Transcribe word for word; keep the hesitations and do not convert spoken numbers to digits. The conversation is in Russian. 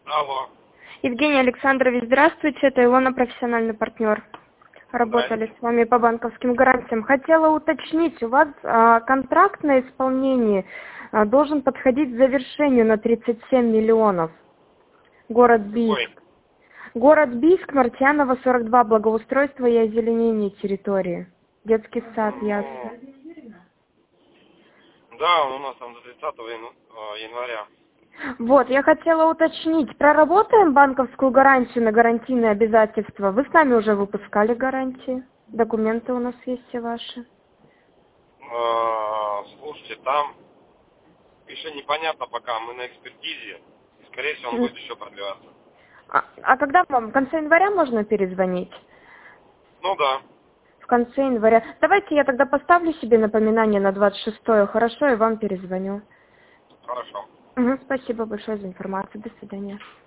Алло. Евгений Александрович, здравствуйте, это Илона, профессиональный партнер. Работали с вами по банковским гарантиям. Хотела уточнить, у вас а, контракт на исполнение а, должен подходить к завершению на тридцать семь миллионов. Город Бийск. Ой. Город Бийск, Мартьянова, сорок два, благоустройство и озеленение территории. Детский сад, ясно. Да, у нас там до тридцатого января. Вот, я хотела уточнить, проработаем банковскую гарантию на гарантийные обязательства? Вы с нами уже выпускали гарантии? Документы у нас есть все ваши. А, слушайте, там еще непонятно пока, мы на экспертизе. Скорее всего, он будет еще продлеваться. А, а когда вам? В конце января можно перезвонить? Ну да. В конце января. Давайте я тогда поставлю себе напоминание на двадцать шестое, хорошо, и вам перезвоню. Хорошо. Угу, спасибо большое за информацию. До свидания.